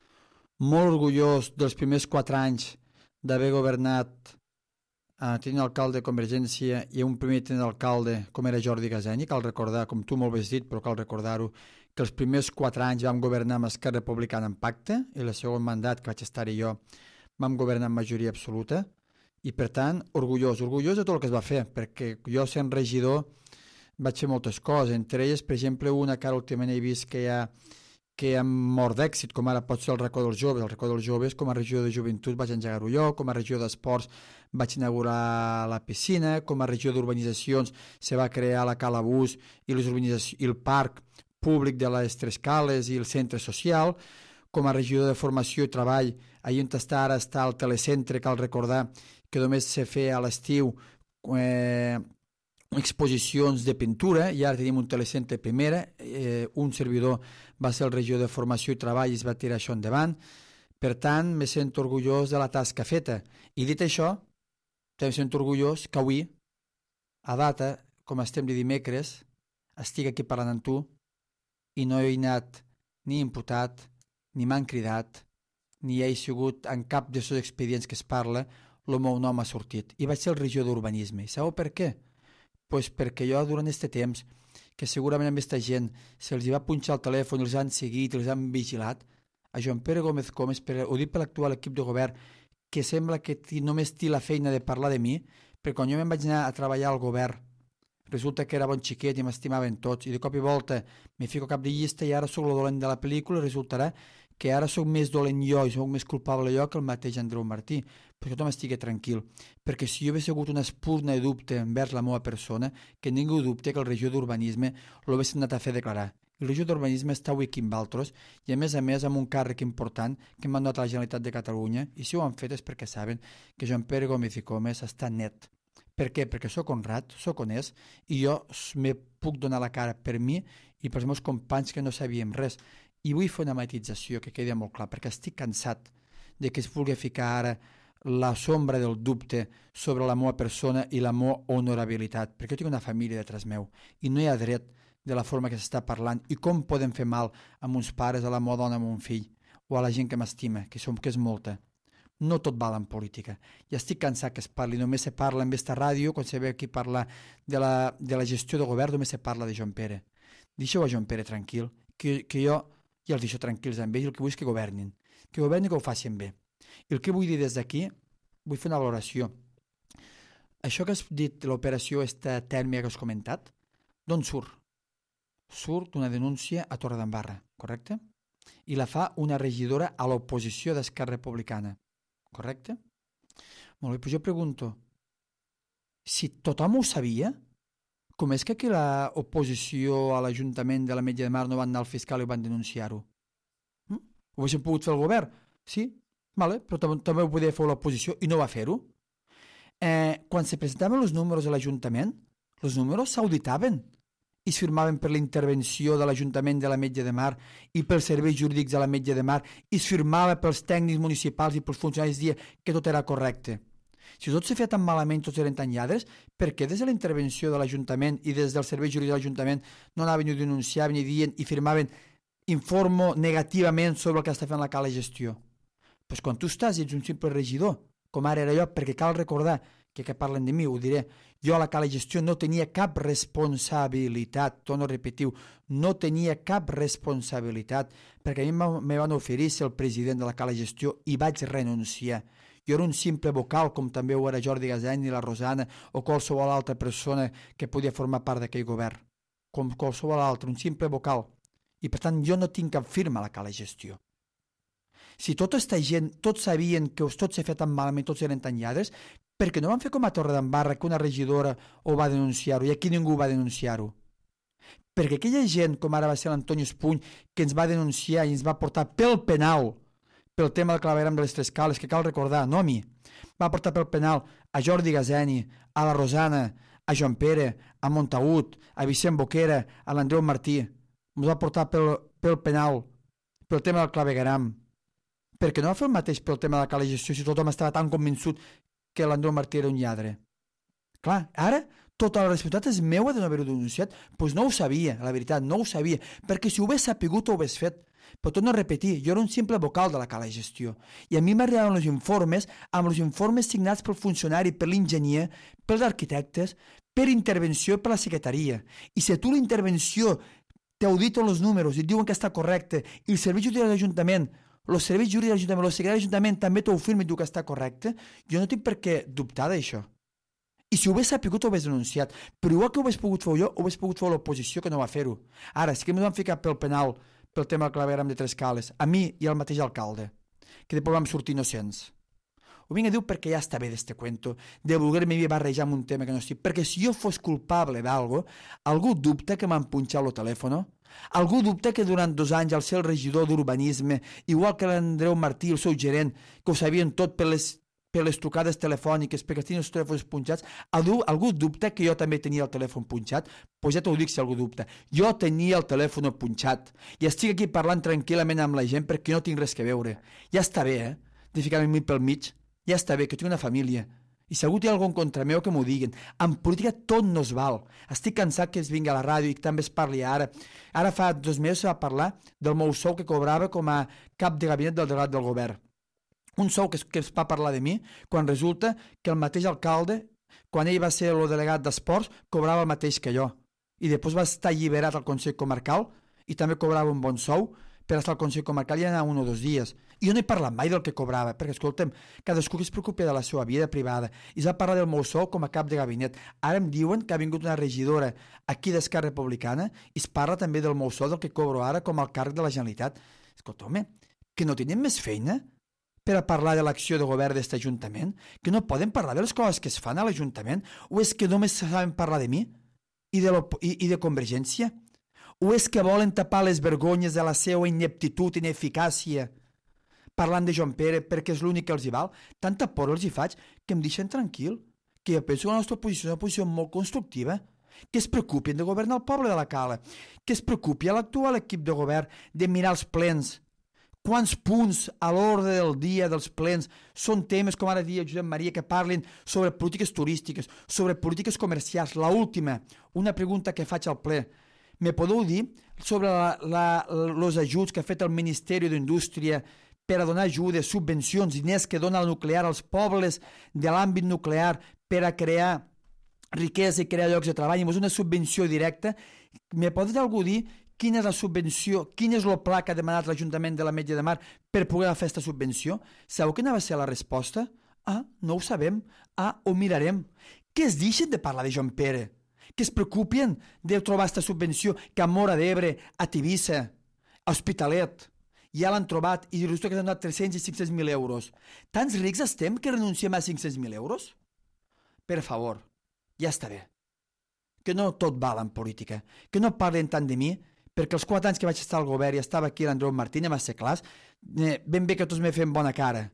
molt orgullós dels primers 4 anys d'haver governat tenint alcalde de Convergència i un primer tenint alcalde com era Jordi Gaseny. Cal recordar, com tu molt bé has dit, però cal recordar-ho, que els primers 4 anys vam governar amb Esquerra Republicana en pacte i el segon mandat que vaig estar-hi jo vam governar amb majoria absoluta i per tant orgullós de tot el que es va fer, perquè jo sent regidor vaig fer moltes coses, entre elles per exemple una que ara últimament he vist que hi ha mort d'èxit, com ara pot ser el racó dels joves. El racó dels joves, com a regidor de joventut vaig engegar-ho jo, com a regidor d'esports vaig inaugurar la piscina, com a regidor d'urbanitzacions se va crear la Cala Bus i el parc públic de les Tres Cales i el centre social, com a regidor de formació i treball, allà on ara està el telecentre, cal recordar que només se feia a l'estiu exposicions de pintura i ara tenim un telecentre primera, un servidor va ser el regidor de formació i treball i es va tirar això endavant. Per tant, me sento orgullós de la tasca feta. I dit això, també sento orgullós que avui, a data, com estem de dimecres, estic aquí parlant amb tu i no he anat ni imputat, ni m'han cridat, ni he sigut en cap dels expedients que es parla, el meu nom ha sortit. I vaig ser el regidor d'urbanisme. I sabeu per què? Pues perquè jo durant aquest temps, que segurament amb aquesta gent se'ls va punxar el telèfon, els han seguit, els han vigilat, a Joan Pere Gómez Comes, ho dic per l'actual equip de govern, que sembla que només té la feina de parlar de mi, perquè quan jo me'n vaig anar a treballar al govern, resulta que era bon xiquet i m'estimaven tots, i de cop i volta me fico cap de llista i ara sóc el dolent de la pel·lícula i resultarà que ara sóc més dolent jo i sóc més culpable jo que el mateix Andreu Martí. Però tothom estigui tranquil, perquè si jo hagués hagut una espurna de dubte envers la meva persona, que ningú dubte que el regidor d'urbanisme l'hagués anat a fer declarar. El regidor d'urbanisme està avui aquí amb altres i a més amb un càrrec important que m'han donat a la Generalitat de Catalunya i si ho han fet és perquè saben que Joan Pere Gómez i Comes està net. Per què? Perquè sóc honrat, sóc honest i jo me puc donar la cara per mi i pels meus companys que no sabíem res. I vull fer una matització que quedi molt clar, perquè estic cansat de que es vulgui ficar ara la sombra del dubte sobre la meva persona i la meva honorabilitat, perquè jo tinc una família detrás meu i no hi ha dret de la forma que s'està parlant i com podem fer mal a uns pares, a la meva dona, a mon fill o a la gent que m'estima, que és molta. No tot val en política. I estic cansat que es parli, només se parla en aquesta ràdio, quan se ve aquí parlar de la gestió de govern, només se parla de Joan Pere. Deixeu a Joan Pere tranquil, que jo ja els deixo tranquils amb ell, el que vull és que governin que ho facin bé. I el que vull dir des d'aquí, vull fer una valoració. Això que has dit, l'operació esta tèrmia que has comentat, d'on surt? Surt d'una denúncia a Torredembarra, correcte? I la fa una regidora a l'oposició d'Esquerra Republicana, correcte? Molt bé, però jo pregunto, si tothom ho sabia, com és que aquí l'oposició a l'Ajuntament de l'Ametlla de Mar no van anar al fiscal i van denunciar-ho? Ho haguéssim pogut fer el govern? Sí, vale, però també ho podia fer l'oposició i no va fer-ho. Quan se presentaven els números a l'Ajuntament, els números s'auditaven i es firmaven per la intervenció de l'Ajuntament de l'Ametlla de Mar i pels serveis jurídics de l'Ametlla de Mar i es firmava pels tècnics municipals i pels funcionaris dia que tot era correcte. Si tot se feia tan malament, tots eren tan lladres, per què des de la intervenció de l'Ajuntament i des del servei jurídic de l'Ajuntament no anaven i denunciaven i dient i firmaven informo negativament sobre el que està fent la cala gestió? Pues quan tu estàs i ets un simple regidor, com ara era jo, perquè cal recordar que parlen de mi, ho diré, jo a la cala gestió no tenia cap responsabilitat, torno a repetir, no tenia cap responsabilitat, perquè a mi me van oferir ser el president de la cala gestió i vaig renunciar. Jo era un simple vocal, com també ho era Jordi Gaseny i la Rosana, o qualsevol altra persona que podia formar part d'aquell govern, com qualsevol altre, un simple vocal. I per tant jo no tinc cap firma a la cala gestió. Si tota aquesta gent, tots sabien que tot s'ha fet tan malament, tots eren tan lladres, perquè no van fer com a Torredembarra, que una regidora ho va denunciar-ho, i aquí ningú va denunciar-ho. Perquè aquella gent, com ara va ser l'Antoni Espuny, que ens va denunciar i ens va portar pel penal, pel tema del clavegram de les Tres Cales, que cal recordar, no a mi, va portar pel penal a Jordi Gaseny, a la Rosana, a Joan Pere, a Montagut, a Vicent Boquera, a l'Andreu Martí, ens va portar pel penal, pel tema del clavegram, perquè no va fer el mateix pel tema de la cala gestió si tothom estava tan convençut que l'Andreu Martí era un lladre. Clar, ara tota la responsabilitat és meua de no haver-ho denunciat, doncs no ho sabia, la veritat, no ho sabia, perquè si ho hagués sapigut ho hagués fet. Però torno a repetir, jo era un simple vocal de la cala gestió i a mi m'arribaven els informes amb els informes signats pel funcionari, per l'enginyer, pels arquitectes, per intervenció i per la secretaria. I si a tu la intervenció t'auditen els números i et diuen que està correcte i el servei jurídic de l'Ajuntament, els serveis jurídics de l'Ajuntament, el secretari de l'Ajuntament també t'ho firma i diu que està correcte, jo no tinc per què dubtar d'això. I si ho hagués sapigut, ho hagués denunciat. Però igual que ho hagués pogut fer jo, ho hagués pogut fer l'oposició, que no va fer-ho. Ara, sí que ens van ficar pel penal, pel tema del clavegram de Tres Cales, a mi i al mateix alcalde, que després vam sortir innocents. Ho vinc a dir perquè ja està bé d'este cuento, de voler-me barrejar amb un tema que no estic. Perquè si jo fos culpable d'algo, algú dubta que m'han punxat el telèfon? Algú dubta que durant 2 anys al ser el regidor d'urbanisme, igual que l'Andreu Martí, el seu gerent, que ho sabien tot per les trucades telefòniques, perquè tenien els telèfons punxats, algú dubta que jo també tenia el telèfon punxat? Doncs ja t'ho dic si algú dubta. Jo tenia el telèfon punxat i estic aquí parlant tranquil·lament amb la gent perquè no tinc res que veure. Ja està bé, de ficar-me a mi pel mig. Ja està bé, que tinc una família. I si algú té algun contra meu, que m'ho diguin. En política tot no es val. Estic cansat que es vingui a la ràdio i que també es parli ara. Ara fa 2 mesos va parlar del meu sou que cobrava com a cap de gabinet del delegat del govern. Un sou que es va parlar de mi quan resulta que el mateix alcalde, quan ell va ser el delegat d'esports, cobrava el mateix que jo. I després va estar alliberat al Consell Comarcal i també cobrava un bon sou per estar al Consell Comarcal i anar 1 o 2 dies. I jo no he parlat mai del que cobrava, perquè, escolta'm, cadascú que es preocupi de la seva vida privada. I s'ha parlat del meu sou com a cap de gabinet. Ara em diuen que ha vingut una regidora aquí d'Esquerra Republicana i es parla també del meu sou, del que cobro ara com a càrrec de la Generalitat. Escolta, home, que no tenen més feina per a parlar de l'acció de govern d'aquest Ajuntament? Que no poden parlar de les coses que es fan a l'Ajuntament? O és que només saben parlar de mi i de Convergència? O és que volen tapar les vergonyes de la seva ineptitud i ineficàcia parlant de Joan Pere perquè és l'únic que els hi val? Tanta por els hi faig que em deixen tranquil, que jo penso que la nostra posició és una posició molt constructiva, que es preocupin de governar el poble de la Cala, que es preocupi a l'actual equip de govern de mirar els plens. Quants punts a l'ordre del dia dels plens són temes, com ara dia Josep Maria, que parlen sobre polítiques turístiques, sobre polítiques comercials? La última, una pregunta que faig al ple. Me podeu dir sobre els ajuts que ha fet el Ministeri d'Indústria per a donar ajudes, subvencions, diners que dona el nuclear als pobles de l'àmbit nuclear per a crear riquesa i crear llocs de treball? És una subvenció directa. Me pot algú dir quina és la subvenció, quin és el pla que ha demanat l'Ajuntament de l'Ametlla de Mar per poder fer aquesta subvenció? Sabeu quina va ser la resposta? No ho sabem. Ho mirarem. Que es deixen de parlar de Joan Pere? Que es preocupien de trobar aquesta subvenció que a Móra d'Ebre, a Tivissa, a Hospitalet, ja l'han trobat i resulta que s'han donat 300 i 500.000 euros. Tants rics estem que renunciem a 500.000 euros? Per favor, ja està bé. Que no tot val en política. Que no parlen tant de mi, perquè els 4 anys que vaig estar al govern i estava aquí l'Andreu Martí, anem a ser clars, ben bé que tots me fem bona cara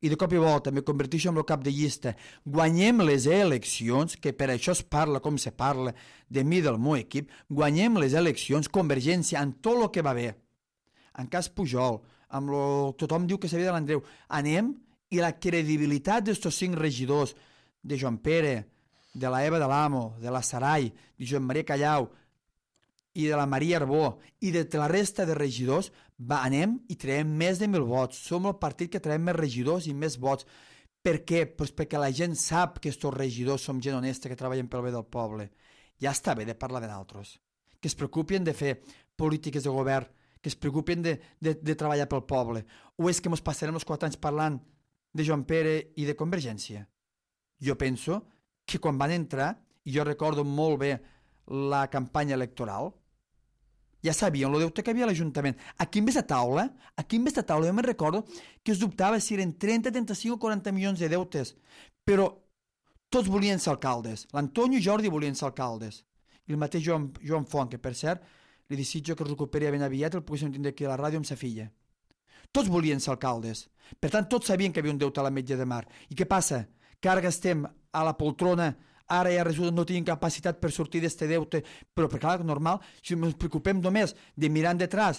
i de cop i volta me converteixo en el cap de llista, guanyem les eleccions, que per això es parla com se parla de mi del meu equip, guanyem les eleccions, Convergència, en tot el que va bé, en cas Pujol, amb tothom diu que s'havia de l'Andreu, anem i la credibilitat d'estos 5 regidors, de Joan Pere, de la Eva de l'Amo, de la Sarai, de Joan Maria Callau i de la Maria Arbó i de la resta de regidors, anem i traiem més de 1.000 vots. Som el partit que traiem més regidors i més vots. Per què? Pues perquè la gent sap que estos regidors som gent honesta, que treballen pel bé del poble. Ja està bé de parlar de nosaltres. Que es preocupin de fer polítiques de govern, que es preocupin de treballar pel poble. O és que ens passarem els 4 anys parlant de Joan Pere i de Convergència? Jo penso que quan van entrar, i jo recordo molt bé la campanya electoral, ja sabien el deute que havia a l'Ajuntament. Aquí en aquesta taula, jo me'n recordo que es dubtava si eren 30, 35 o 40 milions de deutes, però tots volien ser alcaldes. L'Antonio i Jordi volien ser alcaldes. I el mateix Joan Font, que per cert, li desitjo que es recuperi ben aviat el poguéssim tindre aquí a la ràdio amb sa filla. Tots volien ser alcaldes. Per tant, tots sabien que havia un deute a la Metge de Mar. I què passa? Que ara estem a la poltrona, ara ja resulta no tenim capacitat per sortir d'este deute, però per clar, normal, si ens preocupem només de mirar detrás,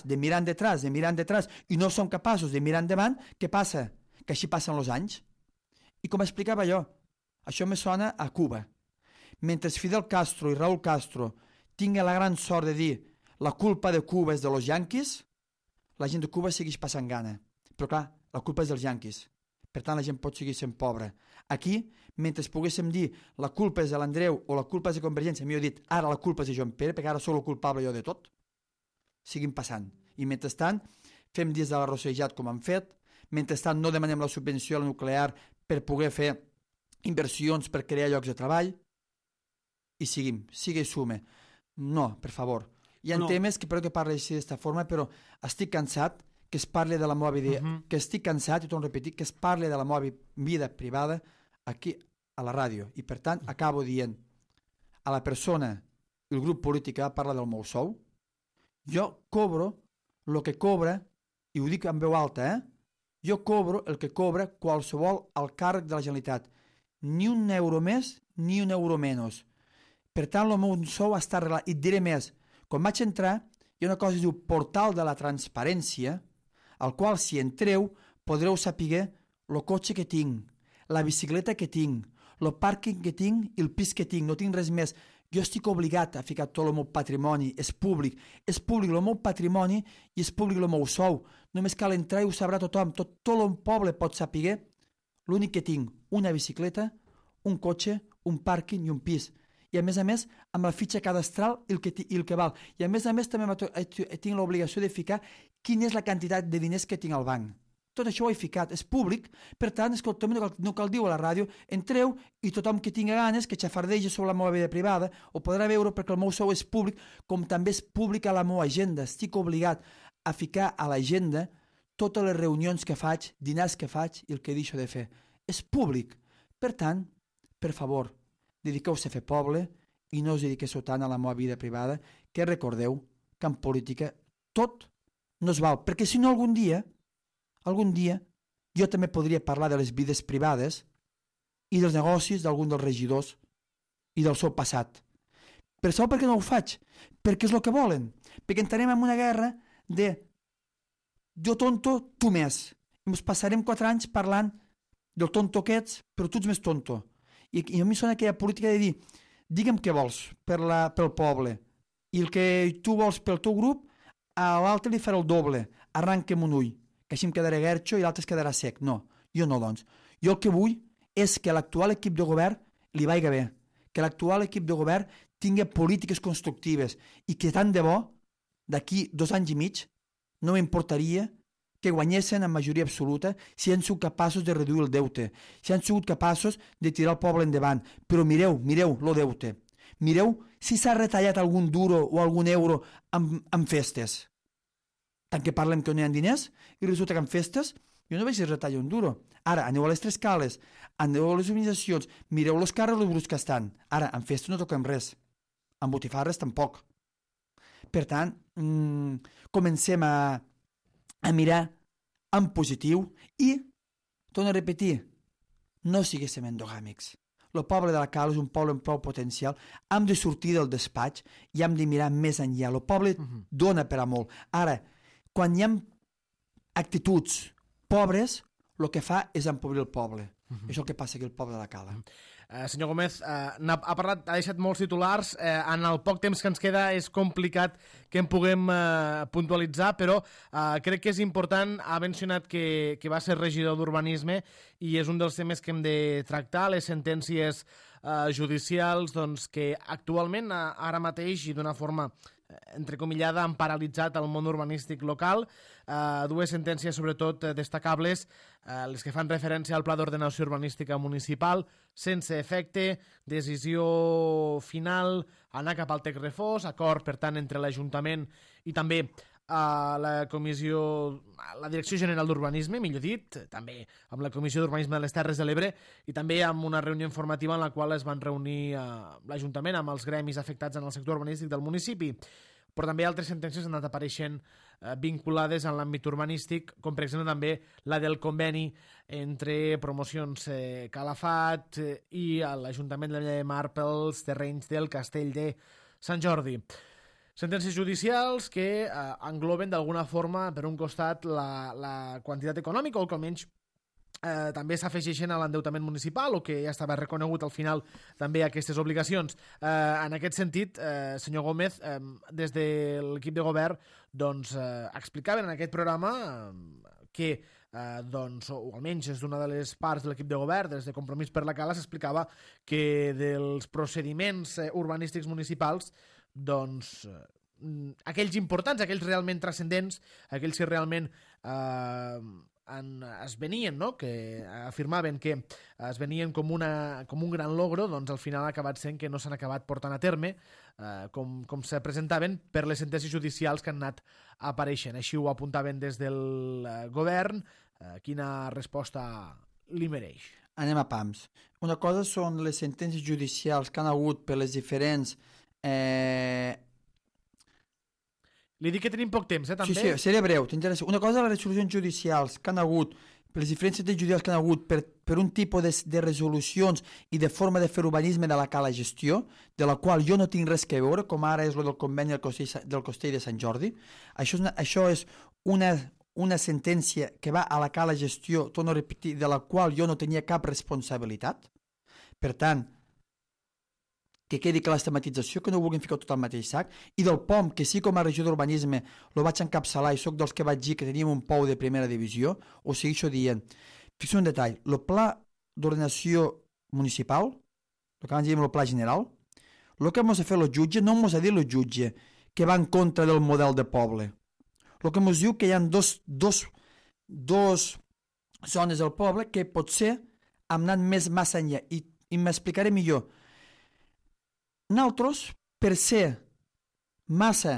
i no som capaços de mirar endavant, què passa? Que així passen els anys. I com explicava jo, això me sona a Cuba. Mentre Fidel Castro i Raúl Castro tinguin la gran sort de dir la culpa de Cuba és de los yanquis, la gent de Cuba segueix passant gana. Però clar, la culpa és dels yanquis. Per tant, la gent pot seguir sent pobra. Aquí, mentre poguéssim dir la culpa és de l'Andreu o la culpa és de Convergència, m'he dit ara la culpa és de Joan Pere, perquè ara sóc el culpable jo de tot, seguim passant. I mentrestant, fem dies de la rossejat com han fet, mentrestant no demanem la subvenció a la nuclear per poder fer inversions per crear llocs de treball, i seguim, sigue i sume. No, per favor. Hi ha temes que que parli així d'esta forma, però estic cansat que es parli de la meva vida, que estic cansat, i torno a repetir, que es parli de la meva vida privada aquí a la ràdio. I per tant, acabo dient a la persona, el grup polític que va parlar del meu sou, jo cobro el que cobra, i ho dic en veu alta, jo cobro el que cobra qualsevol al càrrec de la Generalitat. Ni un euro més, ni un euro menys. Per tant, el meu sou està arreglat. I et diré més. Quan vaig entrar, hi ha una cosa que es diu Portal de la Transparència, al qual, si entreu, podreu saber el cotxe que tinc, la bicicleta que tinc, el pàrquing que tinc i el pis que tinc. No tinc res més. Jo estic obligat a ficar tot el meu patrimoni. És públic el meu patrimoni i és públic el meu sou. Només cal entrar i ho sabrà tothom. Tot el poble pot saber l'únic que tinc, una bicicleta, un cotxe, un pàrquing i un pis. I a més, amb la fitxa cadastral i el que val. I a més, també tinc l'obligació de ficar quina és la quantitat de diners que tinc al banc. Tot això ho he ficat, és públic, per tant, escolta'm, no cal dir a la ràdio, entreu i tothom que tingui ganes, que xafardegi sobre la meva vida privada, ho podrà veure perquè el meu sou és públic, com també és pública la meva agenda. Estic obligat a ficar a l'agenda totes les reunions que faig, dinars que faig i el que deixo de fer. És públic. Per tant, per favor, dediqueu-se a fer poble i no us dediqueu tant a la meva vida privada, que recordeu que en política tot no es val, perquè si no algun dia jo també podria parlar de les vides privades i dels negocis d'algun dels regidors i del seu passat. Però sabeu per què no ho faig? Perquè és el que volen. Perquè entrarem en una guerra de jo tonto, tu més. I ens passarem 4 anys parlant del tonto que ets, però tu ets més tonto. I a mi sona aquella política de dir digue'm què vols pel poble i el que tu vols pel teu grup a l'altre li farà el doble, arranquem un ull, que així em quedarà guerxo i l'altre es quedarà sec. No, jo no, doncs. Jo el que vull és que l'actual equip de govern li vaiga bé, que l'actual equip de govern tingui polítiques constructives i que tant de bo, d'aquí 2 anys i mig, no m'importaria que guanyessin en majoria absoluta si han sigut capaços de reduir el deute, si han sigut capaços de tirar el poble endavant. Però mireu el deute. Mireu si s'ha retallat algun duro o algun euro en festes. Tant que parlem que no hi ha diners i resulta que en festes jo no veig si es retalla un duro. Ara, aneu a les Tres Cales, aneu a les organitzacions, mireu els carros i bruts que estan. Ara, en festes no toquem res. En botifarres tampoc. Per tant, comencem a mirar en positiu i torno a repetir, no siguéssim endogàmics. El poble de la Cala és un poble amb prou potencial. Hem de sortir del despatx i hem de mirar més enllà. El poble dona per a molt. Ara, quan hi ha actituds pobres, el que fa és empobrir el poble. Això és el que passa aquí al poble de la Cala. Senyor Gómez, ha deixat molts titulars. En el poc temps que ens queda és complicat que en puguem puntualitzar, però crec que és important. Ha mencionat que va ser regidor d'Urbanisme i és un dels temes que hem de tractar, les sentències judicials doncs, que actualment, ara mateix i d'una forma entrecomillada, han paralitzat el món urbanístic local. Dues sentències sobretot destacables, les que fan referència al Pla d'Ordenació Urbanística Municipal, sense efecte, decisió final, anar cap al Tec Refós, acord, per tant, entre l'Ajuntament i també la Direcció General d'Urbanisme, millor dit, també amb la Comissió d'Urbanisme de les Terres de l'Ebre i també amb una reunió informativa en la qual es van reunir l'Ajuntament amb els gremis afectats en el sector urbanístic del municipi. Però també altres sentències han anat apareixent vinculades en l'àmbit urbanístic, com per exemple també la del conveni entre Promocions Calafat i l'Ajuntament de Mar pels terrenys del Castell de Sant Jordi. Sentències judicials que engloben d'alguna forma, per un costat, la quantitat econòmica, o que almenys també s'afegeixen a l'endeutament municipal, o que ja estava reconegut al final també aquestes obligacions. En aquest sentit, senyor Gómez, des de l'equip de govern doncs, explicaven en aquest programa que doncs, o almenys és d'una de les parts de l'equip de govern, des de Compromís per la Cala, s'explicava que dels procediments urbanístics municipals, doncs, aquells importants, aquells realment transcendents, aquells que realment es venien, no? Que afirmaven que es venien com un gran logro, doncs al final ha acabat sent que no s'han acabat portant a terme, com se presentaven per les sentències judicials que han anat apareixent. Així ho apuntaven des del govern. Quina resposta li mereix? Anem a pams. Una cosa són les sentències judicials que han hagut per les diferents... Li dic que tenim poc temps, també? Sí, seré breu, t'interessa. Una cosa, les resolucions judicials que han hagut, per les diferents sentències judicials que han hagut per un tipus de resolucions i de forma de fer urbanisme de la Cala Gestió, de la qual jo no tinc res que veure, com ara és el del conveni del Castell de Sant Jordi. Això és una sentència que va a la Cala Gestió, torno a repetir, de la qual jo no tenia cap responsabilitat. Per tant, que quedi que l'estematització, que no ho vulguin ficar tot al mateix sac, i del POM, que sí com a regidor d'urbanisme lo vaig encapçalar i sóc dels que vaig dir que teníem un POU de primera divisió, o segueixo dient. Fixeu un detall, el pla d'ordenació municipal, el que abans dèiem el pla general, el que ens ha fet el jutge no ens ha dit el jutge que va en contra del model de poble. El que ens diu que hi ha dos zones del poble que potser hem anat més massa enllà, i m'explicaré millor. Nosaltres, per ser massa,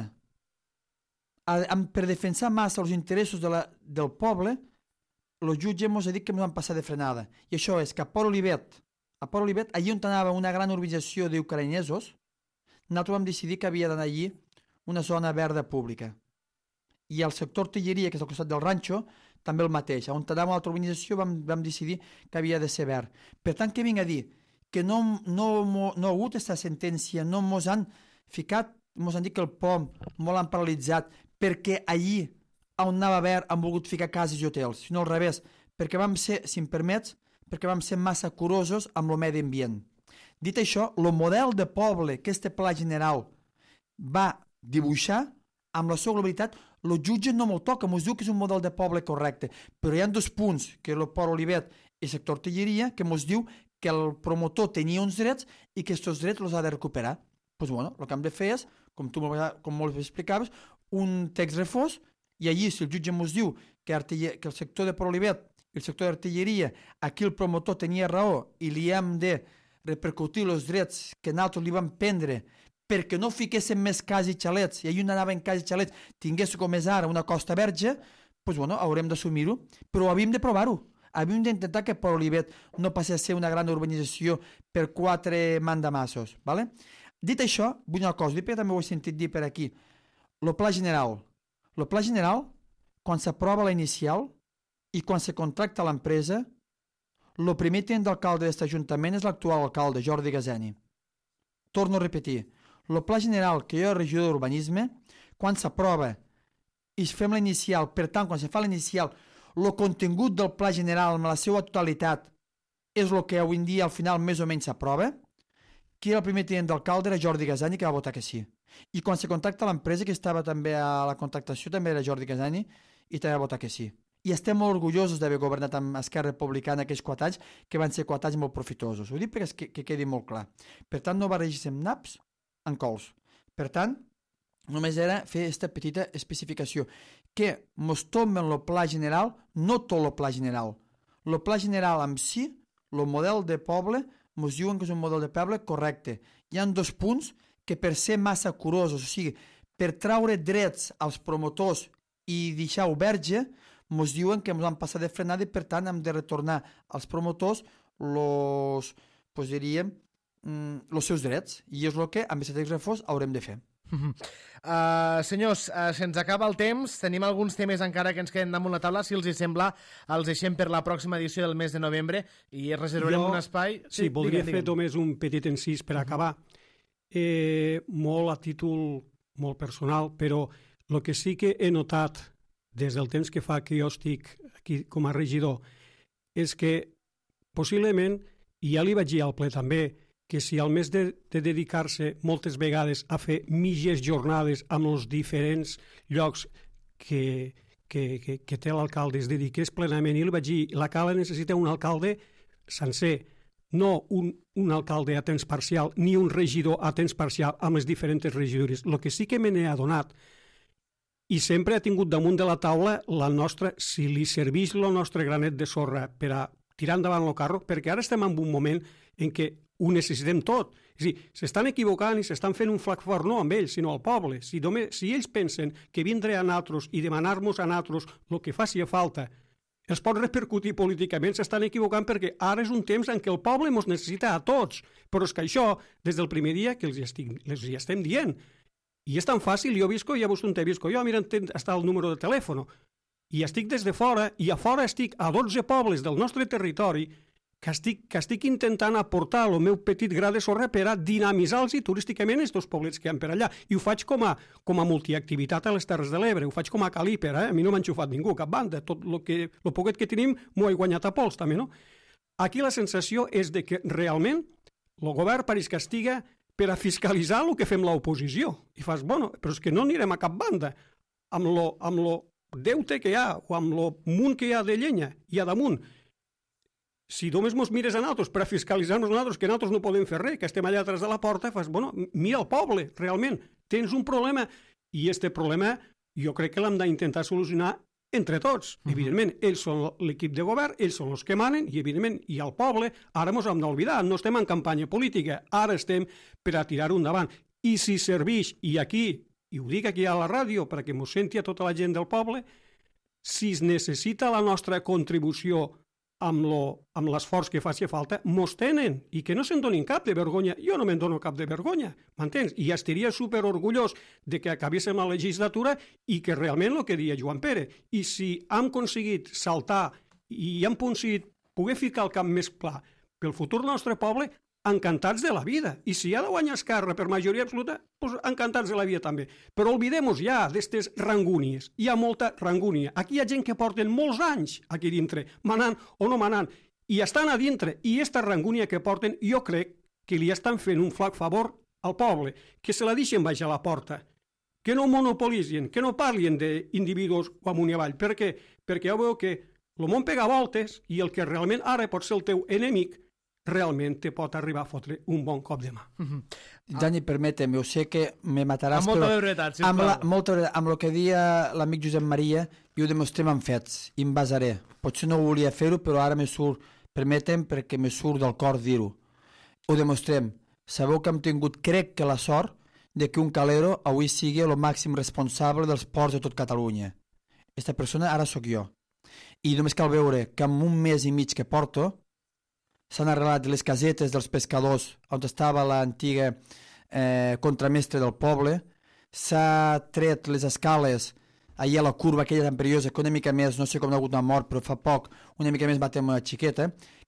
per defensar massa els interessos del poble, el jutge ens ha dit que ens van passar de frenada. I això és que a Port Olivet, allí on anava una gran urbanització d'ucraïnesos, nosaltres vam decidir que havia d'anar allí una zona verda pública. I el sector Artilleria, que és al costat del ranxo, també el mateix. On anava una altra urbanització vam decidir que havia de ser verd. Per tant, què vinc a dir? Que no ha hagut aquesta sentència, no ens han ficat, ens han dit que el POM molt han paralitzat perquè allí on anava verd han volgut ficar cases i hotels, sinó al revés, perquè vam ser, si em permets, vam ser massa curosos amb el medi ambient. Dit això, el model de poble que este pla general va dibuixar, amb la seva globalitat, el jutge no me'l toca, ens diu que és un model de poble correcte, però hi ha dos punts, que és el Port Olivet i el sector Artilleria, que ens diu que el promotor tenia uns drets i que aquests drets els ha de recuperar. Doncs bueno, el que hem de fer és, com molt bé explicaves, un text refós, i allí si el jutge ens diu que el sector de Port Olivet i el sector d'artilleria, aquí el promotor tenia raó i li hem de repercutir els drets que nosaltres li vam prendre perquè no fiquéssim més cases i xalets, i allí on anaven cases i xalets tingués com és ara una costa verge, doncs bueno, haurem d'assumir-ho, però havíem de provar-ho. Havíem d'intentar que Port Olivet no passés a ser una gran urbanització per 4 mandamassos. ¿Vale? Dit això, vull una cosa, també ho he sentit dir per aquí. El pla general, quan s'aprova la inicial i quan se contracta l'empresa, el primer tinent d'alcalde d'aquest ajuntament és l'actual alcalde, Jordi Gazeni. Torno a repetir, el pla general que jo regidor d'urbanisme, quan s'aprova i fem la inicial, per tant, quan se fa la inicial, el contingut del pla general amb la seva totalitat és el que avui en dia al final més o menys s'aprova. Qui era el primer tinent d'alcalde era Jordi Gazani, que va votar que sí. I quan se contacta l'empresa, que estava també a la contractació, també era Jordi Gazani, i també va votar que sí. I estem molt orgullosos d'haver governat amb Esquerra Republicana aquells 4 anys, que van ser 4 anys molt profitosos. Ho dic perquè que quedi molt clar. Per tant, no barregem naps en cols. Per tant, només era fer aquesta petita especificació, que mos tomen el pla general, no tot el pla general. El pla general en si, el model de poble, mos diuen que és un model de poble correcte. Hi ha 2 punts que per ser massa curosos, o sigui, per traure drets als promotors i deixar-ho verge, mos diuen que ens han passat de frenada i per tant hem de retornar als promotors els seus drets. I és el que amb aquest reforç haurem de fer. Senyors, se'ns acaba el temps, tenim alguns temes encara que ens queden damunt la taula. Si els hi sembla, els deixem per la pròxima edició del mes de novembre i reservarem un espai. Sí, voldria fer només un petit incís per acabar, molt a títol molt personal, però el que sí que he notat des del temps que fa que jo estic aquí com a regidor és que possiblement, i ja li vaig dir al ple també, que si al més de dedicar-se moltes vegades a fer mitges jornades amb els diferents llocs que té l'alcalde es dediqués plenament, i li vaig dir, la Cala necessita un alcalde sencer, no un alcalde a temps parcial, ni un regidor a temps parcial amb les diferents regidories. El que sí que me n'he adonat, i sempre ha tingut damunt de la taula la nostra, si li serveix el nostre granet de sorra per a tirar endavant el carro, perquè ara estem en un moment en què ho necessitem tot. És a dir, s'estan equivocant i s'estan fent un flac fort no amb ells, sinó al poble. Si ells pensen que vindré a nosaltres i demanar-nos a nosaltres el que faci falta els pot repercutir políticament, s'estan equivocant perquè ara és un temps en què el poble ens necessita a tots. Però és que això, des del primer dia que els hi estem dient, i és tan fàcil, jo visco, ja vos on te visco jo, mira, està el número de telèfon, i estic des de fora, i a fora estic a 12 pobles del nostre territori que estic intentant aportar el meu petit gra de sorra per a dinamitzar-los turísticament aquests poblets que hi ha per allà. I ho faig com a multiactivitat a les Terres de l'Ebre, ho faig com a calíper, a mi no m'ha enxufat ningú, cap banda, tot el poquet que tenim m'ho he guanyat a pols també, no? Aquí la sensació és de que realment el govern pareix que estiga per a fiscalitzar el que fem l'oposició. I fas, bueno, però és que no anirem a cap banda. Amb lo deute que hi ha o amb el munt que hi ha de llenya i a damunt, si només mos mires a nosaltres per a fiscalitzar-nos a nosaltres, que nosaltres no podem fer res, que estem allà atrás de la porta, fas, bueno, mira el poble, realment, tens un problema, i aquest problema jo crec que l'hem d'intentar solucionar entre tots. Evidentment, ells són l'equip de govern, ells són els que manen, i evidentment, i el poble, ara mos hem d'oblidar, no estem en campanya política, ara estem per a tirar-ho endavant. I si serveix, i aquí, i ho dic aquí a la ràdio, perquè mos senti a tota la gent del poble, si es necessita la nostra contribució amb l'esforç que faci falta, mos tenen, i que no se'n donin cap de vergonya. Jo no me'n dono cap de vergonya, m'entens? I estaria superorgullós de que acabéssim la legislatura i que realment el que deia Joan Pere. I si hem aconseguit saltar i hem aconseguit poder ficar el camp més clar pel futur del nostre poble, encantats de la vida. I si ha de guanyar Esquerra per majoria absoluta, doncs encantats de la vida també. Però oblidem-nos ja d'estes rangúnies. Hi ha molta rangúnia. Aquí hi ha gent que porten molts anys aquí dintre, manant o no manant, i estan a dintre. I aquesta rangúnia que porten, jo crec que li estan fent un flac favor al poble, que se la deixen baix a la porta, que no monopolitzin, que no parlin d'individus o amunt i avall. Per què? Perquè ja veu que el món pega voltes i el que realment ara pot ser el teu enemic realment te pot arribar a fotre un bon cop de mà. Dani, permetem, jo sé que me mataràs, amb molta brevetat, sisplau. Amb el que deia l'amic Josep Maria, i ho demostrem amb fets, i em basaré. Potser no volia fer-ho, però ara me surt, permetem, perquè me surt del cor dir-ho. Ho demostrem. Sabeu que hem tingut, crec que la sort, de que un calero avui sigui el màxim responsable dels ports de tot Catalunya. Aquesta persona ara sóc jo. I només cal veure que en un mes i mig que porto, s'han arreglat les casetes dels pescadors on estava l'antiga contramestre del poble, s'ha tret les escales allà a la curva aquella tan perillosa que una mica més, no sé com ha hagut una mort, però fa poc, una mica més matem una xiqueta,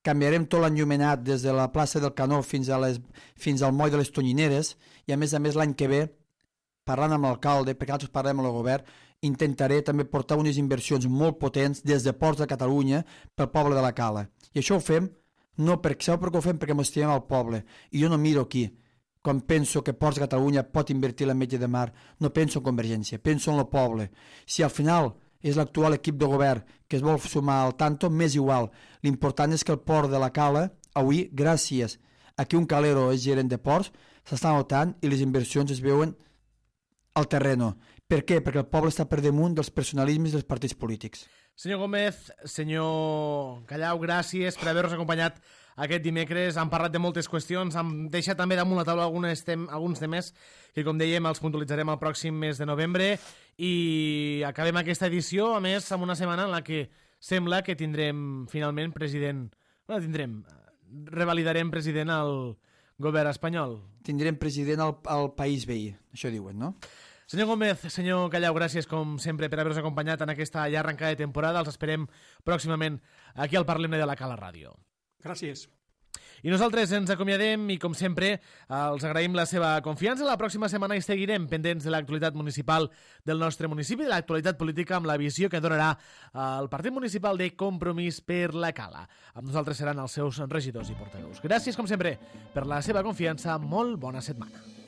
canviarem tot l'enllumenat des de la plaça del Canó fins al moll de les Tonyineres, i a més l'any que ve, parlant amb l'alcalde, perquè nosaltres parlem amb el govern, intentaré també portar unes inversions molt potents des de Ports de Catalunya pel poble de la Cala. I això ho fem, no perquè, sabeu per què ho fem? Perquè m'estimem al poble. I jo no miro aquí. Quan penso que Ports de Catalunya pot invertir la metge de mar, no penso en Convergència, penso en el poble. Si al final és l'actual equip de govern que es vol sumar al tanto, m'és igual. L'important és que el port de la Cala, avui, gràcies a que un calero és gerent de ports, s'està notant i les inversions es veuen al terreno. Per què? Perquè el poble està per damunt dels personalismes dels partits polítics. Senyor Gómez, senyor Callau, gràcies per haver-nos acompanyat aquest dimecres. Han parlat de moltes qüestions, han deixat també damunt la taula alguns temes que, com dèiem, els puntualitzarem el pròxim mes de novembre, i acabem aquesta edició, a més, amb una setmana en la que sembla que tindrem finalment president... revalidarem president al govern espanyol. Tindrem president al país veí, això diuen, no? Senyor Gómez, senyor Callau, gràcies com sempre per haver-nos acompanyat en aquesta ja arrencada de temporada. Els esperem pròximament aquí al Parlem de la Cala Ràdio. Gràcies. I nosaltres ens acomiadem i, com sempre, els agraïm la seva confiança. La pròxima setmana hi seguirem pendents de l'actualitat municipal del nostre municipi, de l'actualitat política, amb la visió que donarà el Partit Municipal de Compromís per la Cala. Amb nosaltres seran els seus regidors i portaveus. Gràcies, com sempre, per la seva confiança. Molt bona setmana.